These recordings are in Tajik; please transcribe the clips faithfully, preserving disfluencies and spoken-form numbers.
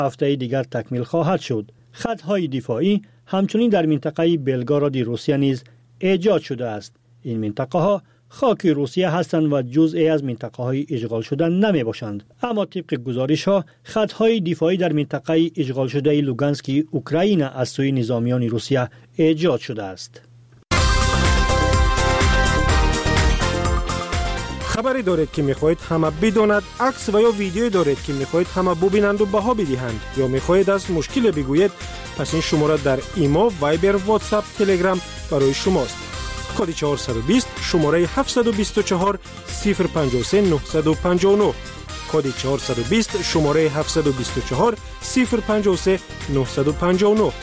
هفته دیگر تکمیل خواهد شد. خطهای دفاعی همچنین در منطقه بلگاراد روسیه نیز ایجاد شده است. این منطقه ها خاک روسیه هستند و جزئی از منطقه های اشغال شده نمی باشند. اما طبق گزارش ها خطهای دفاعی در منطقه اشغال شده لوگانسک اوکراین از سوی نظامیان روسیه ایجاد شده است. خبری دارید که میخواهید همه بداند، عکس و یا ویدیویی دارید که میخواهید همه ببینند و بها بدهند، یا میخواهید از مشکل بگویید، پس این شماره در ایما، وایبر، واتساپ، تلگرام برای شماست. کد چهارصد و بیست شماره هفتصد و بیست و چهار صفر پنجاه و سه نهصد و پنجاه و نه. کد چهارصد و بیست شماره هفتصد و بیست و چهار صفر پنجاه و سه نهصد و پنجاه و نه.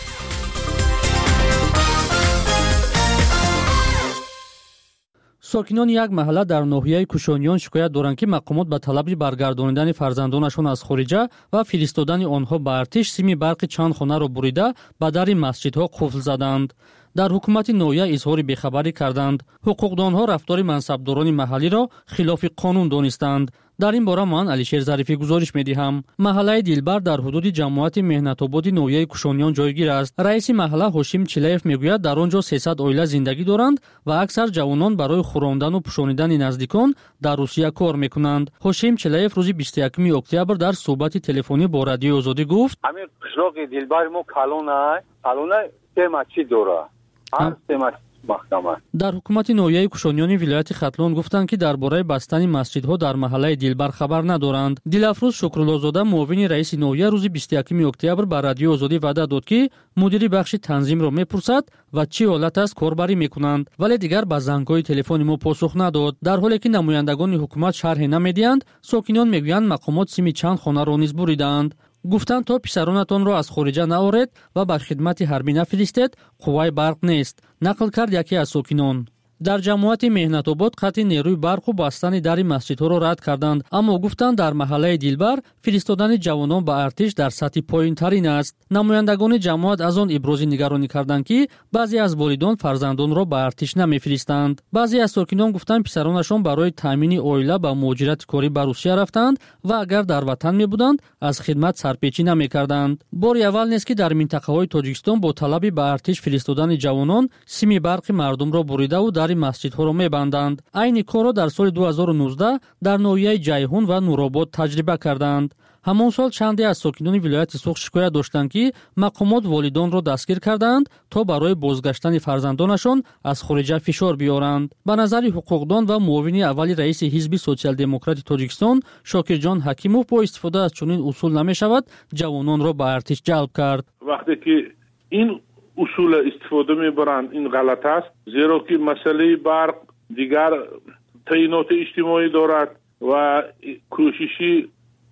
ساکنان یک محله در ناحیه کوشانیان شکایت دارند که مقامات به طلب برگردانیدن فرزندانشان از خارجه و فرستادن آنها به ارتش سیم برق چند خانه را بریده به در مسجدها قفل زدند. در حکومت ناحیه اظهار بیخبری کردند. حقوقدانها رفتار منصبداران محلی را خلاف قانون دانستند. در این باره من علیشیر ظریفی گزارش می‌دهم. محله دلبر در حدود جماعت مهنت‌آباد ناحیه کوشانیان جایگیر است. رئیس محله هاشم چلیف میگوید در آنجا سیصد عائله زندگی دارند و اکثر جوانان برای خوراندن و پوشانیدن نزدیکان در روسیه کار می‌کنند. هاشم چلیف روز بیست و یکم اکتبر در صحبت تلفنی با رادیو آزادی گفت: همین قشلاق دلبر ما کالونه کالونه سه مسجد داره. هر سه مسجد محکمه. در حکومت ناحیه کوشانیان ولایت ختلون گفتند که درباره بستن مسجدها در محله دلبر خبر ندارند. دلافروز شکرالله‌زاده معاون رئیس ناحیه روز بیست و یکم اکتبر به رادیو آزادی وعده داد که مدیر بخش تنظیم را میپرسد و چه حالت است کاربری میکنند، ولی دیگر به زنگ‌های تلفن ما پاسخ نداد. در حالی که نمایندگان حکومت شرح نمیدهند، ساکنان میگویند مقامات سیم چند خانه را نیز بریدند. گفتند تا پسرانتان را از خارجه نآورید و بر خدمت حربی نفرستید، قوای برق نیست، نقل کرد یکی از ساکنان. در جماعت مهنت‌آباد قطع نیروی برق و بستن در مسجدها را رد کردند، اما گفتند در محله دلبر فرستادن جوانان به ارتش در سطح پایین‌ترین است. نمایندگان جماعت از آن ابراز نگرانی کردند که بعضی از والدان فرزندان را به ارتش نمی‌فرستند. بعضی از ساکنان گفتند پسرانشان برای تامین عائله به مهاجرت کاری به روسیه رفتند و اگر در وطن می‌بودند از خدمت سرپیچی نمی‌کردند. باری اول نیست که در منطقه‌های تاجیکستان با طلب به ارتش فرستادن جوانان سیم برق مردم را بریده و در مسجدها را می‌بندند. این کار را در سال دو هزار و نوزده در ناحیه جیهون و نورآباد تجربه کردند. همان سال چندی از ساکنان ولایت سوخ شکایت داشتند که مقامات والدان را دستگیر کردند تا برای بازگشتن فرزندانشان از خارج فشار بیارند. به نظر حقوقدان و معاون اول رئیس حزب سوسیال دموکرات تاجیکستان شاکرجان حکیموف با استفاده از چنین اصول نمی‌شود جوانان را به ارتش جلب کرد. وقتی که این اصول استفاده میبرند این غلط است، زیرا که مسئله برق دیگر تعینات اجتماعی دارد و کوششی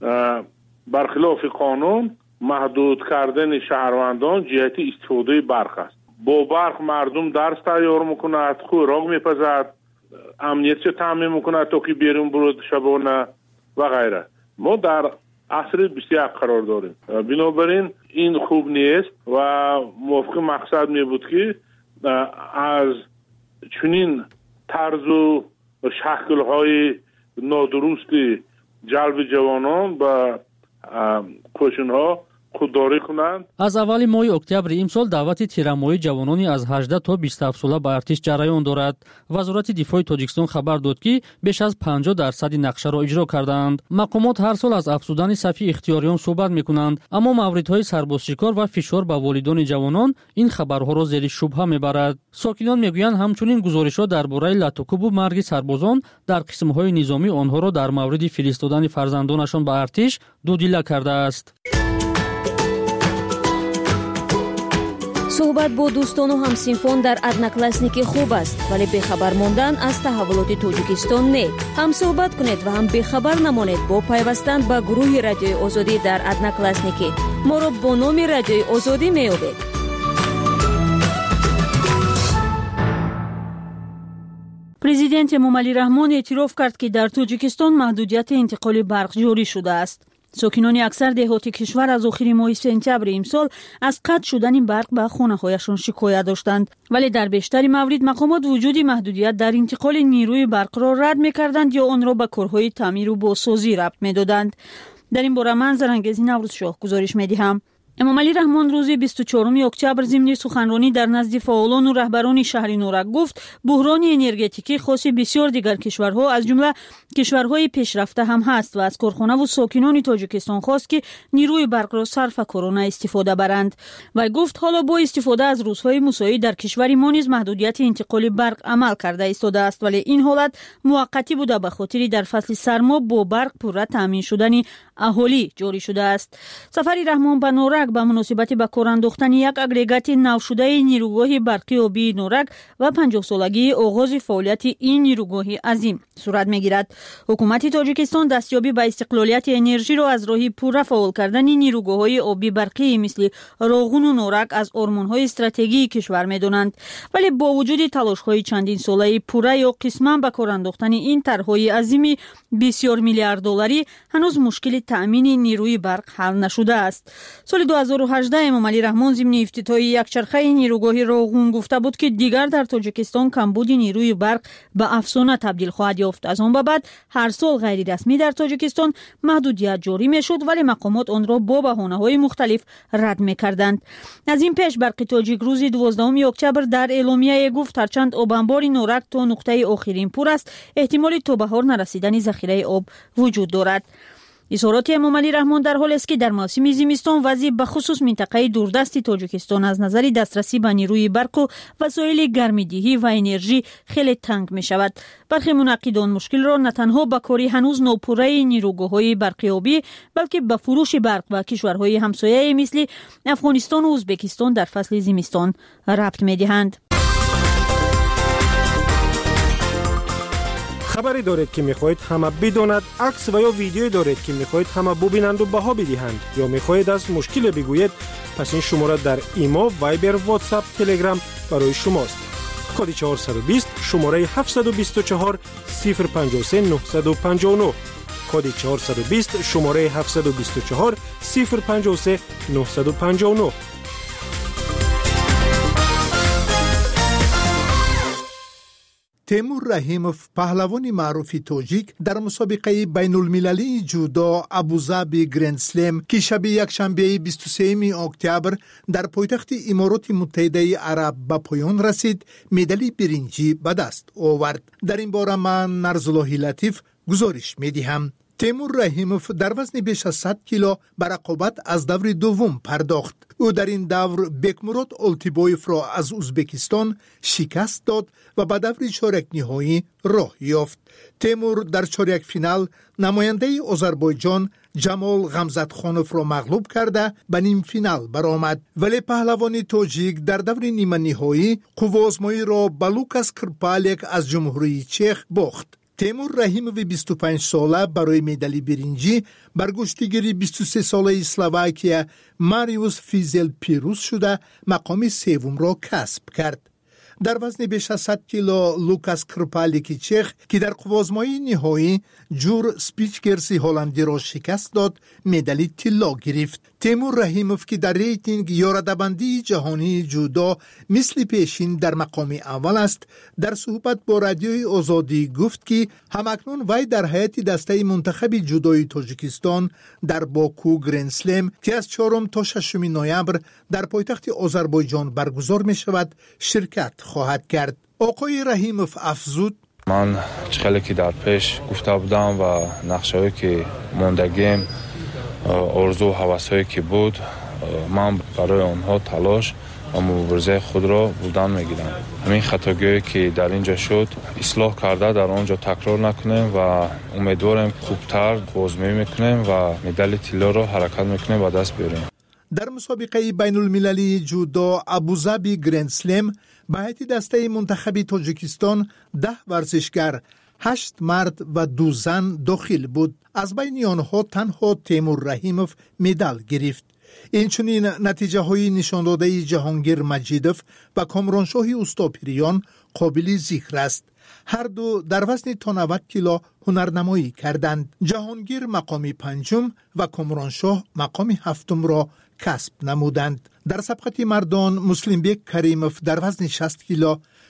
برخلاف قانون محدود کردن شهروندان جهت استفاده برق است. با برق مردم درس تیار میکند، خوراک میپزد، امنیت چه تامین میکند تا که بیرون برود شبانه و غیره. ما در عصر بیست و یک قرار داریم، بنابراین این خوب نیست و موافق مقصد می بود که از چنین طرز و شکل‌های نادرست جلب جوانان به کوشن‌ها خودداری کنند. از اول ماه اکتبر امسال دعوت تیرمایی جوانانی از هجده تا بیست و هفت ساله به ارتش جریان دارد. وزارت دفاع تاجیکستان خبر داد که بیش از پنجاه درصد نقشه را اجرا کردند. مقامات هر سال از افزودن صف اختیاریان صحبت می‌کنند، اما موردهای سربازشکار و فشار به والدان جوانان این خبرها را زیر شبهه میبرد. ساکنان میگویند همچنین گزارش‌ها درباره لطوکوب و مرگ سربازان در قسم‌های نظامی آنها را در مورد فرستادن فرزندانشان به ارتش دودیله کرده است. صحبت با دوستان و همسنفان در ادناکلاسنیکی خوب است، ولی بخبر ماندن از تحولات تاجیکستان نه. هم صحبت کنید و هم بخبر نمانید با پیوستن به گروه رادیوی آزادی در ادناکلاسنیکی. ما را با نام رادیوی آزادی می‌یابید. پرزیدنت امامعلی رحمان اعتراف کرد که در تاجیکستان محدودیت انتقال برق جاری شده است. ساکنان اکثر دهات کشور از آخر ماه سپتامبر امسال از قطع شدن برق به خانه‌هایشان شکایت داشتند، ولی در بیشتر موارد مقامات وجود محدودیت در انتقال نیروی برق را رد می‌کردند یا آن را به کارهای تعمیر و بازسازی ربط می‌دادند. در این باره من زرنگزی نوروز شاه گزارش می‌دهم. امامعلی رحمان روز بیست و چهارم اکتبر ضمن سخنرانی در نزد فعالان و رهبران شهر نورک گفت بحران انرژتیکی خاص بسیار دیگر کشورها از جمله کشورهای پیشرفته هم هست و از کارخانه و ساکنان تاجیکستان خواست که نیروی برق را صرف کرونا استفاده برند و گفت حالا با استفاده از روزهای مساعی در کشور ما نیز محدودیت انتقال برق عمل کرده ایستاده است، ولی این حالت موقتی بوده به خاطر در فصل سرما با برق پوره تامین شدن اهالی جاری شده است. سفر رحمان به نورک به مناسبت به کار انداختن یک اگریگات نو شده نیروگاه برقی آبی نورک و پنجاه سالگی آغاز فعالیت این نیروگاه عظیم صورت میگیرد. حکومت تاجیکستان دستیابی به استقلالیت انرژی را از راه پوره فعال کردن نیروگاه‌های آبی برقی مثل راغون و نورک از آرمان‌های استراتژیک کشور می‌دانند، ولی با وجود تلاش‌های چندین ساله پوره یا قسما به کار انداختن این طرح‌های عظیم بسیار میلیارد دلاری هنوز مشکل تأمین نیروی برق حل نشده است. سال دو هزار و هجده امامعلی رحمان ضمن افتتاح یک چرخه نیروگاه راغون گفته بود که دیگر در تاجیکستان کمبود نیروی برق به افسانه تبدیل خواهد یافت. از آن به بعد هر سال غیر رسمی در تاجیکستان محدودیت جاری میشد، ولی مقامات آن را با بهانه‌های مختلف رد می‌کردند. از این پیش برق تاجیک روز دوازدهم اکتبر در اعلامیه گفت هرچند آب انبار نورک تا نقطه آخرین پر است، احتمال تا بهار نرسیدن ذخیره آب وجود دارد. اظهارات امامعلی رحمان در حال است که در موسم زمستان وضع به خصوص منطقه دوردست تاجیکستان از نظر دسترسی به نیروی برق و وسایل گرمایدهی و انرژی خیلی تنگ می شود. برخی منعقدان مشکل را نه تنها به کاری هنوز ناپوره نیروگاه‌های برقی آبی بلکه به فروش برق به کشورهای همسایه مثل افغانستان و ازبکستان در فصل زمستان ربط می دهند. خبری دارید که میخواهید همه بداند، عکس و یا ویدیویی دارید که میخواهید همه ببینند و بها بدهند یا میخواهید از مشکل بگویید، پس این شماره در ایما، وایبر، واتساپ، تلگرام برای شماست. کد چهارصد و بیست شماره هفتصد و بیست و چهار صفر پنجاه و سه نهصد و پنجاه و نه. کد چهارصد و بیست شماره هفتصد و بیست و چهار صفر پنجاه و سه نهصد و پنجاه و نه. تیمور رحیموف پهلوان معروف تاجیک در مسابقه بین المللی جودو ابوظبی گرند سلم که شب یک شنبه بیست و سوم اکتبر در پایتخت امارات متحده عرب به پایان رسید، مدال برنجی به دست آورد. در این باره من نرزالله لطیف گزارش می‌دهم. تیمور رحیموف در وزن بیش از صد کیلو به رقابت از دور دوم پرداخت. او در این دور بیکمراد اولتیبویف را از ازبکستان شکست داد و به دور چهارک نهایی راه یافت. تیمور در چهارک فینال نماینده آذربایجان جمال غمزتخانوف را مغلوب کرده به نیم فینال برآمد، ولی پهلوان تاجیک در دور نیمه نهایی قوازمایی را به لوکاس کرپالیک از جمهوری چک باخت. تیمور رحیموف بیست و پنج ساله برای مدال برنجی بر گشتیگری بیست و سه ساله اسلواکیه ماریوس فیزل پیروز شده مقام سوم را کسب کرد. در وزن بیش از صد کیلو لوکاس کرپالیک چخ که در قوازمایی نهایی جور سپیچگرسی هلندی را شکست داد، مدال طلا گرفت. تیمور رحیموف که در ریتینگ یا رده‌بندی جهانی جودو مثل پیشین در مقام اول است، در صحبت با رادیوی آزادی گفت که همکنون وی در هیئت دسته منتخب جودوی تاجیکستان در باکو گرند سلم که از چهارم تا ششم نوامبر در پایتخت آذربایجان برگزار می شود شرکت خواهد کرد. آقای رحیموف افزود: من چخلی که در پیش گفته بودم و نقشه‌ای که موندگیم، آرزو و هوس‌هایی که بود، من برای آنها تلاش و مبارزه خود را بودن میگیرم. همین خطاگیری که در اینجا شد اصلاح کرده در آنجا تکرار نکنیم و امیدوارم خوبتر بازمی میکنیم و مدال طلا را حرکت میکنیم و دست بیاریم. در مسابقه بین المللی جودو ابوظبی گرند سلم به هیئت دسته منتخب تاجیکستان ده ورزشگر، هشت مرد و دو زن داخل بود. از بین آنها تنها تیمور رحیموف مدال گرفت. اینچنین نتیجه های نشان داده جهانگیر مجیدوف و کامرانشاه استاپریان قابل ذکر است. هر دو در وزن تا نود کیلو هنرنمایی کردند. جهانگیر مقام پنجم و کامرانشاه مقام هفتم را کسب نمودند. در سبقت مردان مسلم بیگ کریموف در وزن شصت کیلو،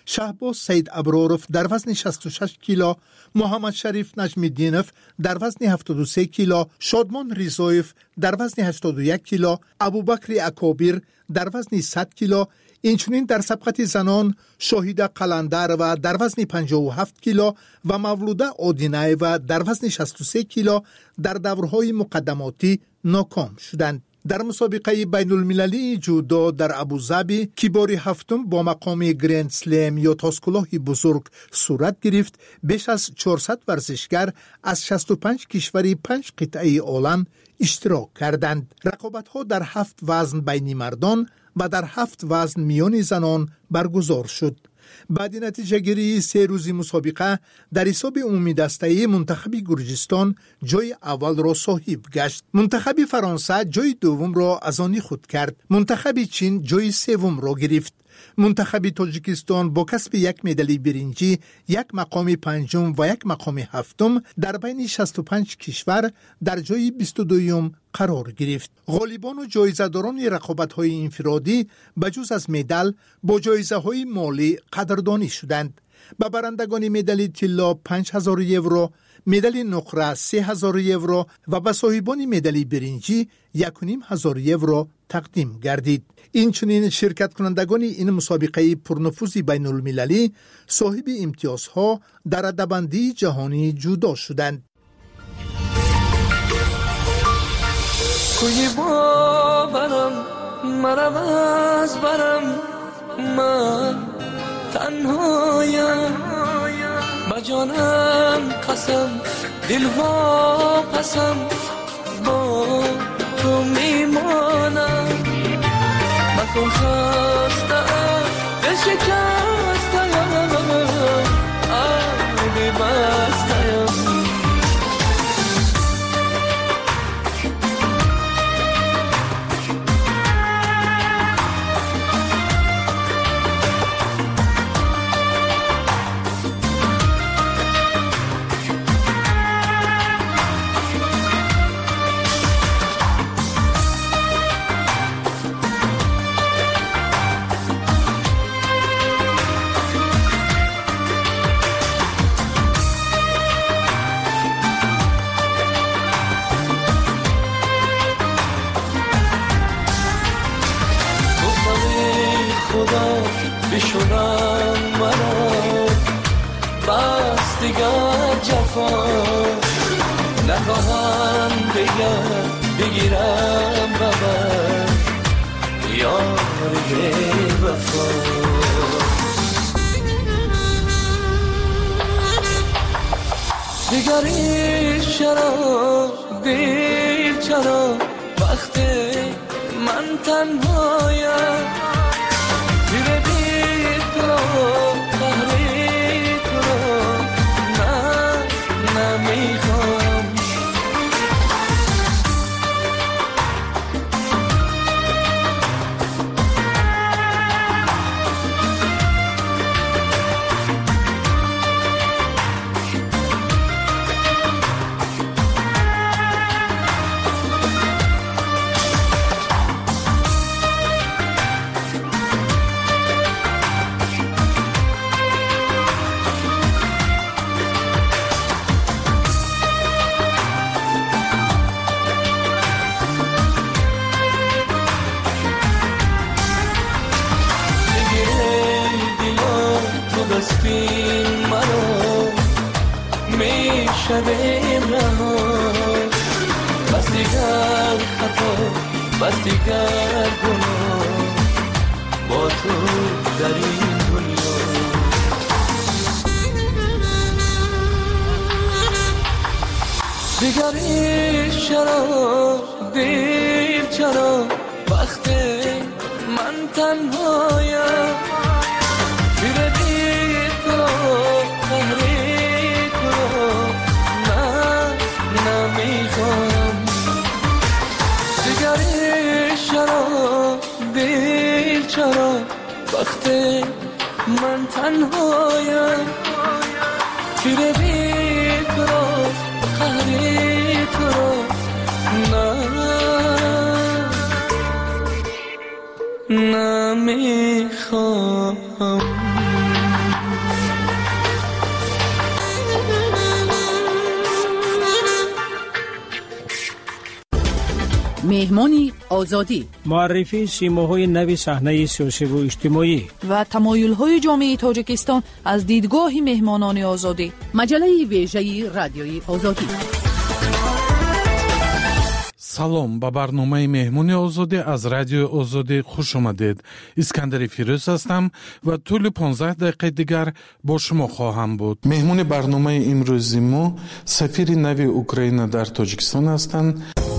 شهباز سید ابراروف در وزن شصت و شش کیلو، محمد شریف نجمی‌دینوف در وزن هفتاد و سه کیلو، شادمان ریزایف در وزن هشتاد و یک کیلو، ابوبکر اکابیر در وزن صد کیلو، اینچنین در سبقت زنان شاهیده قلندر و در وزن پنجاه و هفت کیلو و مولوده آدینایو در وزن شصت و سه کیلو در دورهای مقدماتی ناکام شدند. در مسابقه بین المللی جودو در ابوظبی که بار هفتم با مقام گرند سلم یا تاسکلاه بزرگ صورت گرفت، بیش از چهارصد ورزشگر از شصت و پنج کشور پنج قطعه عالم اشتراک کردند. رقابت‌ها در هفت وزن بین مردان و در هفت وزن میان زنان برگزار شد. بعد نتیجه گیری سه روزی مسابقه در حساب عمومی دسته منتخب گرجستان جای اول را صاحب گشت. منتخب فرانسه جای دوم را از آن خود کرد. منتخب چین جای سوم را گرفت. منتخب تاجیکستان با کسب یک مدال برنجی، یک مقام پنجم و یک مقام هفتم در بین شصت و پنج کشور در جای بیست و دوم قرار گرفت. غالبان و جایزه‌داران رقابت‌های انفرادی بجز از مدال با جایزه‌های مالی قدردانی شدند. به برندگان مدال طلا پنج هزار یورو، مدال نقره سه هزار یورو و به صاحبان مدال برنجی یک و نیم هزار یورو تقدیم گردید. این چنین شرکت کنندگان این مسابقه پرنفوذ بین المللی صاحب امتیازها در رده‌بندی جهانی جودا شدند. کوی باورم مرم از برم، من تنهایم با جانم قسم، دل وا قسم با تو میمانم. مکن خستم دل شکستم، آبی بستم. بشونم مرا بس دیگر جفا، نخواهم بگم بگیرم ببر یاری وفا. دیگری چرا دیر چرا وقتی من تنهایم، دیره بی تو قهری تو نه نمیخوام. شبیم رها بس دیگر خطا، بس دیگر گناه با تو در این دنیا. دیگری چرا دیر چرا وقتی من تنهایم، دیره بی تو قهری نمیخوام. دیگری چرا دیر چرا وقتی من تنهایم، تیره بی تو را قهری تو را نه نمیخوام. مهمانی آزادی، معرفی سیماهای نو صحنه سیاسی و اجتماعی و تمایل‌های جامعه تاجیکستان از دیدگاه مهمانان آزادی. مجله ویژه رادیوی آزادی. салом ба барномаи меҳмони озодӣ аз радиои озодӣ хуш омадед. искандари фирӯз ҳастам ва тӯли понздаҳ дақиқаи дигар бо шумо хоҳам буд. меҳмони барномаи имрӯзи мо сафири нави Украина дар Тоҷикистон ҳастанд.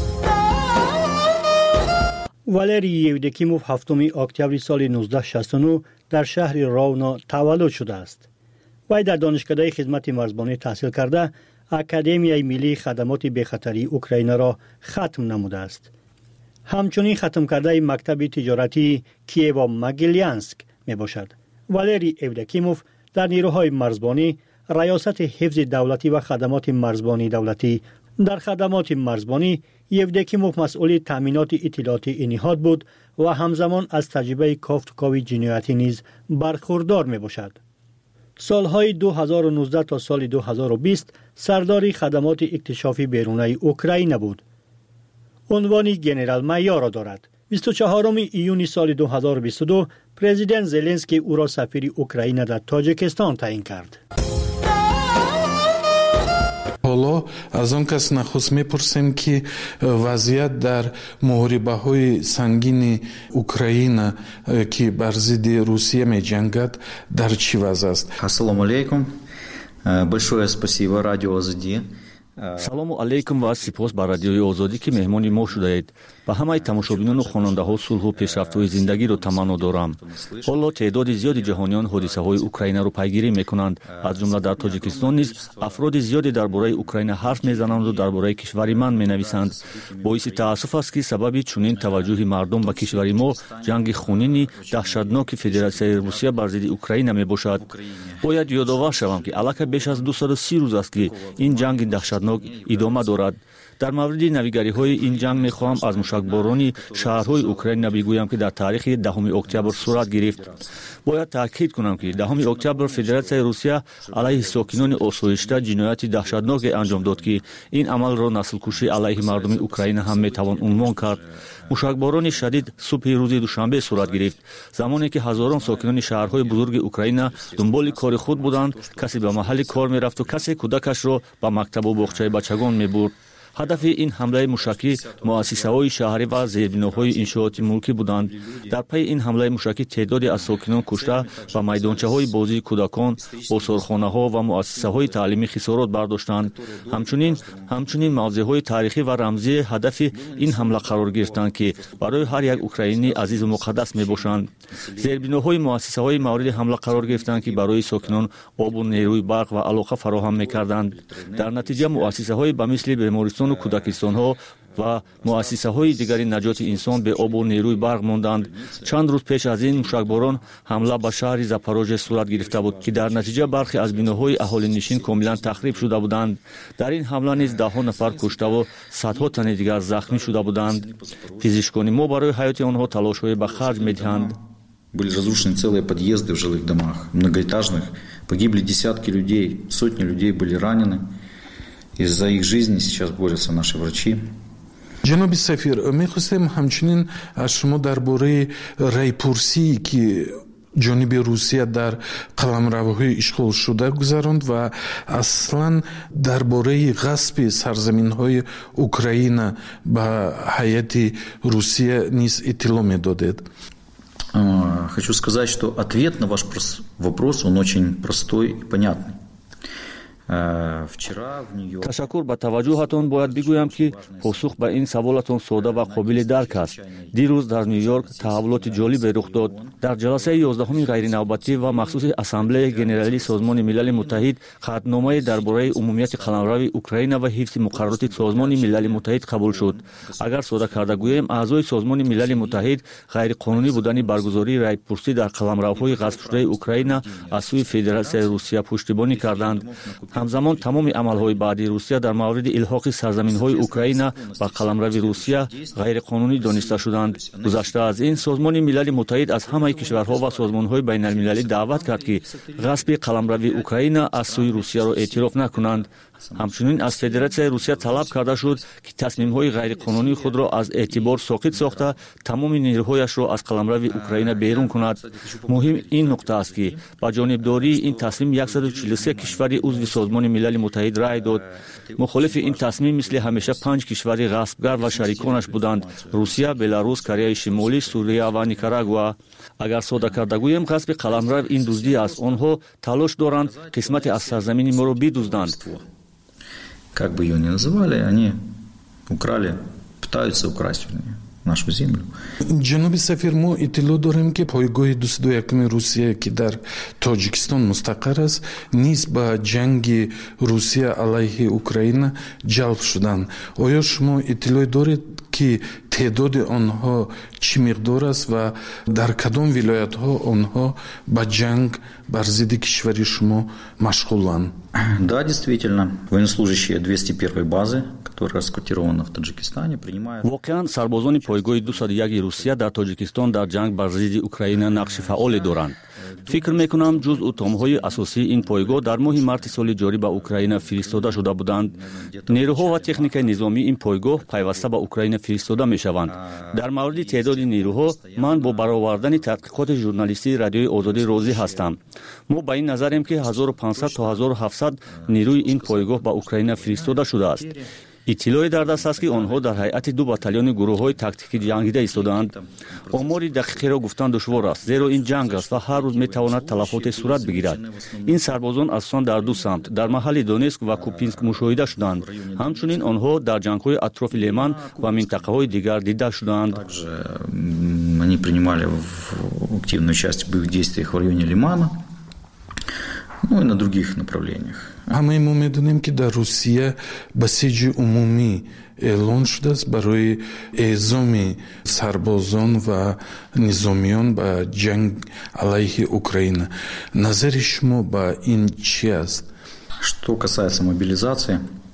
валерий евдокимов ҳафтуми октябри соли нуздаҳ шасту нӯ дар шаҳри ровно таваллуд шудааст. вай дар донишкадаи хизмати марзбонӣ таҳсил карда академияи миллии хадамоти бехатарии Украинаро хатм намудааст. ҳамчунин хатм кардаи мактаби тиҷоратии Киево-Могилянск мебошад. валерий евдокимов дар нирӯҳои марзбонӣ раёсати ҳифзи давлатӣ ва хадамоти марзбонии давлатӣ. дар хадамоти марзбонӣ евдокимов масъули таъминоти иттилоотии ниҳод буд ва ҳамзамон аз таҷрибаи кофтукови ҷиноятӣ низ бархурдор мебошад. солҳои ду ҳазору нуздаҳ то соли ду ҳазору бист сардори хадамоти иктишофи берунаи Украина буд. унвони генерал-майёро дорад. бисту чаҳорум июни соли ду ҳазору бисту ду президент Зеленский ӯро сафири Украина дар Тоҷикистон таъин кард. ҳоло аз он кас нахуст мепурсем ки вазъият дар муҳорибаҳои сангини Украина ки бар зидди Русия меҷангад дар чӣ вазъ аст? Ассалому алейкум. Большое спасибо радио Азади. салому алейкум ва сипос ба радиои озодӣ ки меҳмони мо шудаед. ба ҳамаи тамошобинону хонандаҳо сулҳу пешрафтҳои зиндагиро таманно дорам. ҳоло теъдоди зиёди ҷаҳониён ҳодисаҳои Украинаро пайгирӣ мекунанд. аз ҷумла дар Тоҷикистон низ афроди зиёде дар бораи Украина ҳарф мезананду дар бораи кишвари ман менависанд. боиси таассуф аст ки сабаби чунин таваҷҷӯҳи мардум ба кишвари мо ҷанги хунини даҳшатноки Федератсияи Русия бар зидди Украина мебошад. бояд ёдовар шавам ки аллакай беш аз дусаду си рӯз аст ки ин ҷанги даҳшатнок идома дорад. дар мавриди навигариҳои ин ҷанг мехоҳам аз мушакборони шаҳрҳои Украина бигӯям ки дар таърихи даҳуми октябр сурат гирифт. бояд таъкид кунам ки даҳуми октябр Федератсияи Русия алайҳи сокинони осоишта ҷинояти даҳшатноке анҷом дод ки ин амалро наслкушӣ алайҳи мардуми Украина ҳам метавон унвон кард. мушакборони шадид субҳи рӯзи душанбе сурат гирифт. замоне ки ҳазорон сокинони шаҳрҳои бузурги Украина дунболи кори худ буданд, касе ба маҳалли кор мерафту касе кӯдакашро ба мактабу боғчаи бачагон мебурд. ҳадафи ин ҳамлаи мушакӣ муассисаҳои шаҳрӣ ва зербиноҳои иншооти мулкӣ буданд. дар пайи ин ҳамлаи мушакӣ теъдоде аз сокинон кушта ва майдончаҳои бозии кӯдакон, осорхонаҳо ва муассисаҳои таълимӣ хисорот бардоштанд. ҳамчунин ҳамчунин мавзеъҳои таърихӣ ва рамзӣ ҳадафи ин ҳамла қарор гирифтанд ки барои ҳар як украинӣ азизу муқаддас мебошанд. зербиноҳои муассисаҳои мавриди ҳамла қарор гирифтанд ки барои сокинон обу нерӯи барқ ва алоқа фароҳам мекарданд. дар натиҷа муассисаҳои ба мисли бемористону кӯдакистонҳо ва муассисаҳои дигари наҷоти инсон бе обу нерӯи барқ монданд. чанд рӯз пеш аз ин мушакборон ҳамла ба шаҳри Запорожье сурат гирифта буд ки дар натиҷа бархе аз биноҳои аҳолинишин комилан тахриб шуда буданд. дар ин ҳамла низ даҳҳо нафар куштаву садҳо тани дигар захмӣ шуда буданд. физишкони мо барои ҳаёти онҳо талошҳое ба харҷ медиҳанд. Были разрушены целые подъезды в жилых домах, многоэтажных. Погибли десятки людей, сотни людей были ранены. И за их жизни сейчас борются наши врачи. ҷаноби сафир, мехостем ҳамчунин аз шумо дар бораи райпурсии ки ҷониби Русия дар қаламравҳои ишғол шуда гузаронд ва аслан дар бораи ғасби сарзаминҳои Украина ба ҳайати Русия низ иттилоъ медодед. Хочу сказать, что ответ на ваш вопрос, он очень простой и понятный. ташаккур ба таваҷҷӯҳатон бояд бигӯям ки посух ба ин саволатон сода ва қобили дарк аст. дирӯз дар Нью-Йорк таҳаввулоти ҷолибе рух дод. дар ҷаласаи ёздаҳуми ғайринавбатӣ ва махсуси ассамблеяи генералии Созмони Милали Муттаҳид қатъномае дар бораи умумияти қаламрави Украина ва ҳифзи муқаррароти Созмони Милали Муттаҳид қабул шуд. агар сода карда гӯем, аъзои Созмони Милали Муттаҳид ғайриқонунӣ будани баргузории райпурсӣ дар қаламравҳои ғасбшудаи Украина аз сӯи Федератсияи Русия пуштибонӣ карданд. ҳамзамон тамоми амалҳои баъди Русия дар мавриди илҳоқи сарзаминҳои Украина ба қаламрави Русия ғайриқонунӣ дониста шуданд. гузашта аз ин, Созмони Милали Муттаҳид аз ҳамаи кишварҳо ва созмонҳои байналмилалӣ даъват кард ки ғасби қаламрави Украина аз сӯи Русияро эътироф накунанд. ҳамчунин аз федератсияи русия талаб карда шуд ки тасмимҳои ғайриқонунии худро аз эътибор соқит сохта тамоми нерӯҳояшро аз қаламрави Украина берун кунад. муҳим ин нуқта аст ки ба ҷонибдории ин тасмим сад чилу се кишвари узви Созмони Милали Муттаҳид рай дод. мухолифи ин тасмим мисли ҳамеша панҷ кишвари ғасбгар ва шариконаш буданд: Русия, Беларус, Кореяи Шимолӣ, Сурия ва Никарагуа. агар сода карда гӯем, ғасби қаламрав ин дуздӣ аст. онҳо талош доранд қисмате аз сарзамини моро бидузданд. Как бы ее ни называли, они украли, пытаются украсть нашу землю. ҷаноби сафир, мо иттилоъ дорем ки пойгоҳи дуюм якуми Русия ки дар Тоҷикистон мустақар аст, низ ба ҷанги Русия алайҳи Украина ҷалб шуданд. оё шумо иттилоъ доред ки теъдоди онҳо чӣ миқдор аст ва дар кадом вилоятҳо онҳо ба ҷанг бар зидди кишвари шумо машғуланд? Да, действительно, военнослужащие двести первой базы, которая расквартирована в Таджикистане, принимают... воқеан сарбозони пойгоҳи дуюм яки Русия дар Тоҷикистон дар ҷанг бар зидди Украина нақши фаъоле доранд. фикр мекунам ҷузъу томҳои асосии ин пойгоҳ дар моҳи марти соли ҷорӣ ба Украина фиристода шуда буданд. нерӯҳо ва техникаи низомии ин пойгоҳ пайваста ба Украина фиристода мешаванд. дар мавриди теъдоди нерӯҳо ман бо баровардани тадқиқоти журналистии Радиои Озодӣ розӣ ҳастам. мо ба ин назарем ки ҳазору панҷсад то ҳазору ҳафтсад нерӯи ин пойгоҳ ба Украина фиристода шудааст. иттилои дар даст аст ки онҳо дар ҳайати ду батальони гурӯҳҳои тактикӣ ҷангида истодаанд. омори дақиқеро гуфтан душвор аст, зеро ин ҷанг аст ва ҳар рӯз метавонад талафоте сурат бигирад. ин сарбозон асосан дар ду самт дар маҳалли Донецк ва Купинск мушоҳида шуданд. ҳамчунин онҳо дар ҷангҳои атрофи Леман ва минтақаҳои дигар дида шуданд. Они принимали активную часть в боевых действиях в районе Лимана, ну и на других направлениях. ҳамаи мо медонем ки дар Русия басиҷи умумӣ эълон шудааст барои эъзоми сарбозон ва низомиён ба ҷанг алайҳи Украина. назари шумо ба ин чӣ аст? Что касается мобилизации,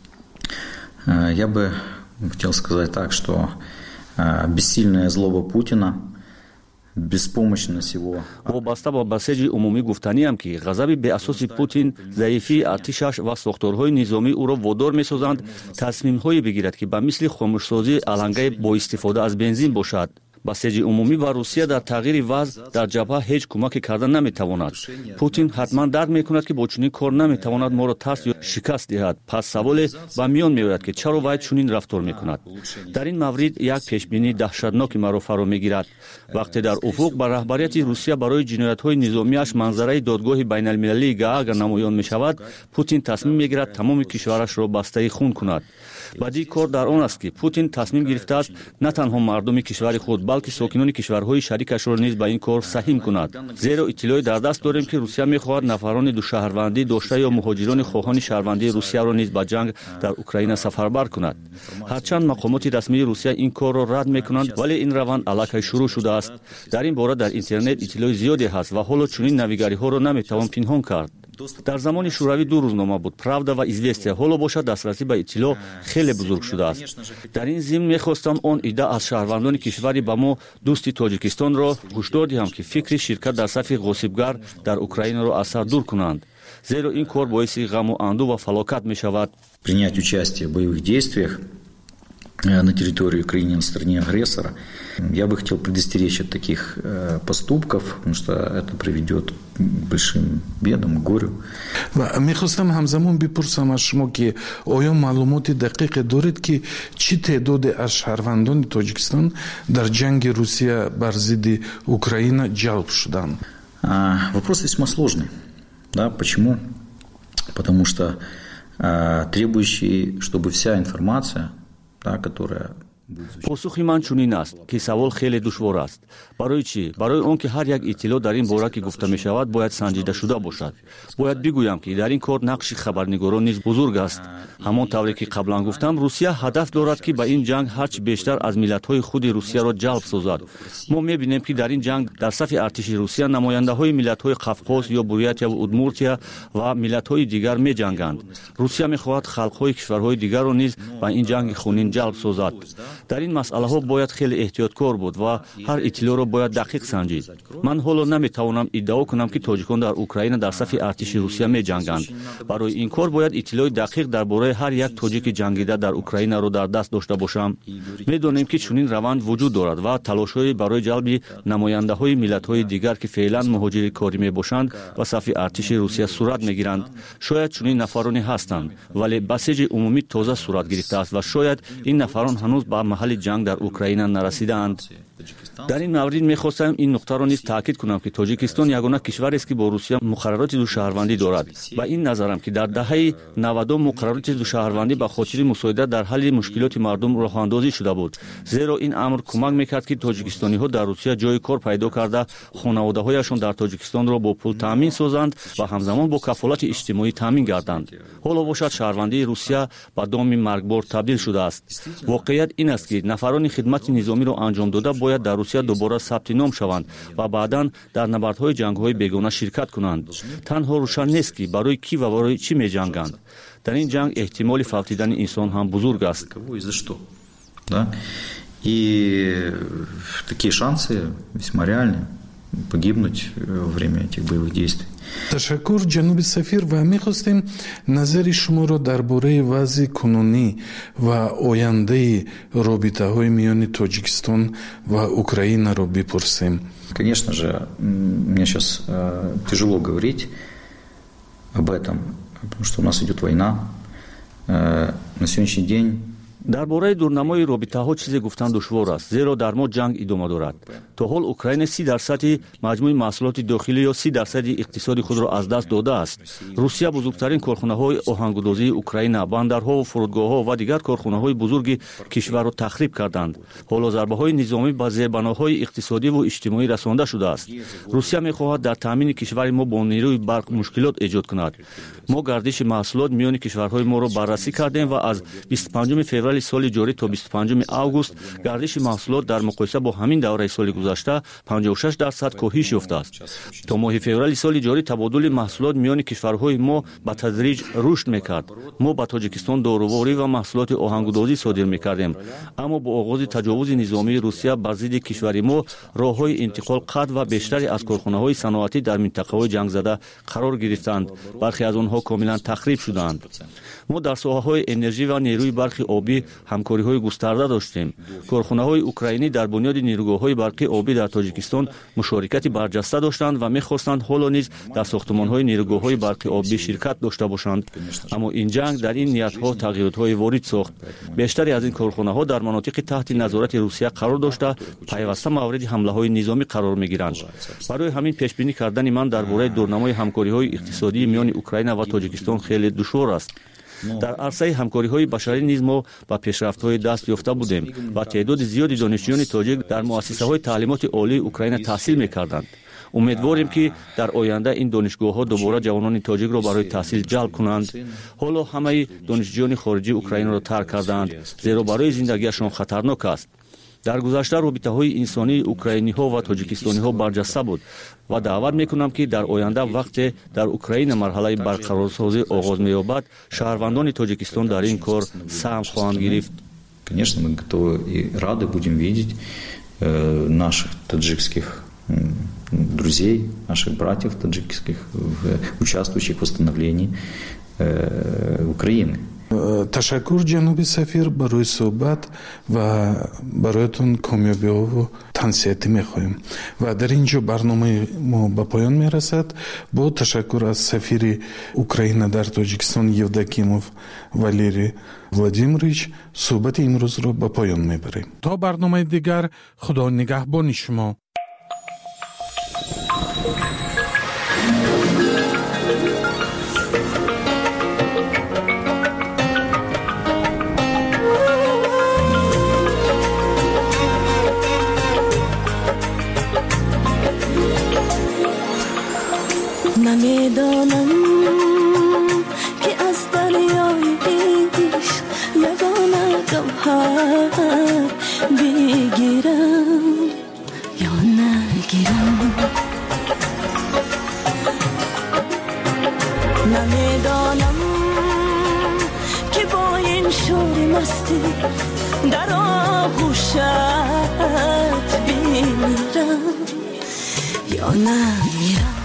я бы хотел сказать так, что бессильная злоба Путина, беспомощность его... вобаста ба басеҷи умумӣ гуфтаниам ки ғазаби беасоси Путин, заифии артишаш ва сохторҳои низомӣ ӯро водор месозанд тасмимҳое бигирад ки ба мисли хомӯшсозии алангаи боистифода аз бензин бошад. басеҷи умумӣ ва Русия дар тағйири вазъ дар ҷабҳа ҳеҷ кӯмаке карда наметавонад. Путин ҳатман дарк мекунад ки бо чунин кор наметавонад моро тарс ё шикаст диҳад. пас саволе ба миён меояд ки чаро вай чунин рафтор мекунад. дар ин маврид як пешбинии даҳшатноки маро фаро мегирад. вақте дар уфуқ ба раҳбарияти Русия барои ҷиноятҳои низомиаш манзараи додгоҳи байналмилалии Гаага намоён мешавад, Путин тасмим мегирад тамоми кишварашро бастаи хун кунад. бадии кор дар он аст ки Путин тасмим гирифтааст на танҳо мардуми кишвари худ, балки сокинони кишварҳои шарикашро низ ба ин кор саҳим кунад. зеро иттилои дар даст дорем ки Русия мехоҳад нафарони душаҳрвандӣ дошта ё муҳоҷирони хоҳони шаҳрвандии Русияро низ ба ҷанг дар Украина сафарбар кунад. ҳарчанд мақомоти расмии Русия ин корро рад мекунанд, вале ин раванд аллакай шурӯъ шудааст. дар ин бора дар интернет иттилои зиёде ҳаст ва ҳоло чунин навигариҳоро наметавон пинҳон кард. дар замони шӯравӣ ду рӯзнома буд: «Правда» ва «Известия». ҳоло бошад дастрасӣ ба иттилоъ хеле бузург шудааст. дар ин зимн мехостам он ида аз шаҳрвандони кишвари ба мо дӯсти Тоҷикистонро ҳушдор диҳам ки фикри ширкат дар сафи ғосибгар дар Украинаро аз сар дур кунанд, зеро ин кор боиси ғаму анду ва фалокат мешавад. Принять участие в боевых действиях на территории Украины, на стороне агрессора, я бы хотел предостеречь от таких э, поступков, потому что это приведет к большим бедам, к горю. мехостам ҳамзамон бипурсам аз шумо ки оё маълумоти дақиқе доред ки чӣ теъдоде аз шаҳрвандони Тоҷикистон дар ҷанги Русия бар зидди Украина ҷалб шуданд? Вопрос весьма сложный. Да, почему? Потому что э, требующий, чтобы вся информация, да, которая... посухи ман чунин аст ки савол хеле душвор аст. барои чӣ? барои он ки ҳар як иттилоъ дар ин бора ки гуфта мешавад бояд санҷидашуда бошад. бояд бигӯям ки дар ин кор нақши хабарнигорон низ бузург аст. ҳамон тавре ки қаблан гуфтам, Русия ҳадаф дорад ки ба ин ҷанг ҳарчи бештар аз миллатҳои худи Русияро ҷалб созад. мо мебинем ки дар ин ҷанг дар сафи артиши Русия намояндаҳои миллатҳои Қавқоз ё Бурятия ва Удмуртия ва миллатҳои дигар меҷанганд. Русия мехоҳад халқҳои кишварҳои дигарро низ ба ин ҷанги хунин ҷалб созад. дар ин масъалаҳо бояд хеле эҳтиёткор буд ва ҳар иттилоъро бояд дақиқ санҷид. ман ҳоло наметавонам иддао кунам ки тоҷикон дар Украина дар сафи артиши Русия меҷанганд. барои ин кор бояд иттилои дақиқ дар бораи ҳар як тоҷики ҷангида дар Украинаро дар даст дошта бошам. медонем ки чунин раванд вуҷуд дорад ва талошҳои барои ҷалби намояндаҳои миллатҳои дигар ки феълан муҳоҷири корӣ мебошанд ва сафи артиши Русия сурат мегиранд. шояд чунин нафароне ҳастанд, вале басеҷи умумӣ тоза сурат гирифтааст ва шояд ин нафарон ҳанӯз ба маҳалли ҷанг дар Украина нарасидаанд. дар ин маврид мехостам ин нуқтаро низ таъкид кунам ки Тоҷикистон ягона кишварест ки бо Русия муқаррароти душаҳрвандӣ дорад. ба ин назарам ки дар даҳаи навадум муқаррароти душаҳрвандӣ ба хотири мусоидат дар ҳалли мушкилоти мардум роҳандозӣ шуда буд, зеро ин амр кӯмак мекард ки тоҷикистониҳо дар Русия ҷои кор пайдо карда хонаводаҳояшон дар Тоҷикистонро бо пул таъмин созанд ва ҳамзамон бо кафолати иҷтимоӣ таъмин гарданд. ҳоло бошад шаҳрвандии Русия ба доми маргбор табдил шудааст. воқеият ин аст ки нафарони хидмати низомиро анҷом дода бояд дар Русия дубора сабти ном шаванд ва баъдан дар набардҳои ҷангҳои бегона ширкат кунанд. танҳо рӯшан нест ки барои кӣ ва барои чӣ меҷанганд. дар ин ҷанг эҳтимоли фавтидани инсон ҳам бузург аст. И такие шансы весьма реальны погибнуть во время этих боевых действий. ташаккур ҷаноби сафир ва мехостем назари шуморо дар бораи вазъи кунунӣ ва ояндаи робитаҳои миёни Тоҷикистон ва Украинаро бипурсем. Конечно же, мне сейчас э, тяжело говорить об этом, потому что у нас идет война. Э, на сегодняшний день дар бораи дурнамои робитаҳо чизе гуфтан душвор аст, зеро дар мо ҷанг идома дорад. то ҳол Украина си дарсади маҷмӯи маҳсулоти дохилӣ ё си дарсади иқтисоди худро аз даст додааст. Русия бузургтарин корхонаҳои оҳангудозии Украина, бандарҳо, фурудгоҳҳо ва дигар корхонаҳои бузурги кишварро тахриб карданд. ҳоло зарбаҳои низомӣ ба зербаноҳои иқтисодӣ ва иҷтимоӣ расонда шудааст. Русия мехоҳад дар таъмини кишвари мо бо нерӯи барқ мушкилот эҷод кунад. мо гардиши маҳсулот миёни кишварҳои моро баррасӣ кардем ва аз бисту панҷуми феврали соли ҷорӣ то бисту панҷуми август гардиши маҳсулот дар муқоиса бо ҳамин давраи соли гузашта панҷоҳу шаш дарсад коҳиш ёфтааст. то моҳи феврали соли ҷорӣ табодули маҳсулот миёни кишварҳои мо ба тадриҷ рушд мекард. мо ба Тоҷикистон доруворӣ ва маҳсулоти оҳангудозӣ содир мекардем, аммо бо оғози таҷовузи низомии Русия бар зидди кишвари мо роҳҳои интиқол қатъ ва бештаре аз корхонаҳои саноатӣ дар минтақаҳои ҷангзада қарор гирифтанд. бархе аз онҳо комилан тахриб шуданд. мо дар соҳаҳои энержӣ ва нерӯи барқи обӣ ҳамкориҳои густарда доштем. корхонаҳои украинӣ дар бунёди нерӯгоҳҳои барқи обӣ дар Тоҷикистон мушорикати барҷаста доштанд ва мехостанд ҳоло низ дар сохтмонҳои нерӯгоҳҳои барқи обӣ ширкат дошта бошанд. аммо ин ҷанг дар ин ниятҳо тағйиротҳои ворид сохт. бештаре аз ин корхонаҳо дар манотиқи таҳти назорати Русия қарор дошта пайваста мавриди ҳамлаҳои низомӣ қарор мегиранд. барои ҳамин пешбинӣ кардани ман дар бораи дурнамои ҳамкориҳои иқтисодии миёни Украина ва Тоҷикистон хеле душвор аст. дар арсаи ҳамкориҳои башарӣ низ мо ба пешрафтҳои даст ёфта будем ва теъдоди зиёди донишҷӯёни тоҷик дар муассисаҳои таълимоти олии Украина таҳсил мекарданд. умедворем ки дар оянда ин донишгоҳҳо дубора ҷавонони тоҷикро барои таҳсил ҷалб кунанд. ҳоло ҳамаи донишҷӯёни хориҷии Украинаро тарк карданд, зеро барои зиндагиашон хатарнок аст. дар гузашта робитаҳои инсонии украиниҳо ва тоҷикистониҳо барҷаста буд ва даъват мекунам ки дар оянда вақте дар Украина марҳалаи барқарорсозӣ оғоз меёбад, шаҳрвандони Тоҷикистон дар ин кор саҳм хоҳанд гирифт. Конечно, мы готовы и рады будем видеть э, наших таджикских э, друзей, наших братьев таджикских, в, участвующих в восстановлении э, Украины. ташаккур ҷаноби сафир барои суҳбат ва бароятон комёбиҳову тансиятӣ мехоҳем ва дар ин ҷо барномаи мо ба поён мерасад. бо ташаккур аз сафири Украина дар Тоҷикистон Евдокимов Валерий Владимирович суҳбати имрӯзро ба поён мебарем. то барномаи дигар, худо нигаҳбони шумо. نمیدانم که از دریای عشق یگانه گوهر بگیرم یا نگیرم. نمیدانم که با این شور مستی در آن آغوشت بمیرم یا نمیرم.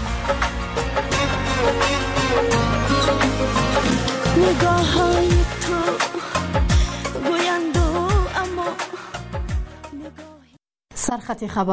نگاه های تو گویند اما سرخط خبر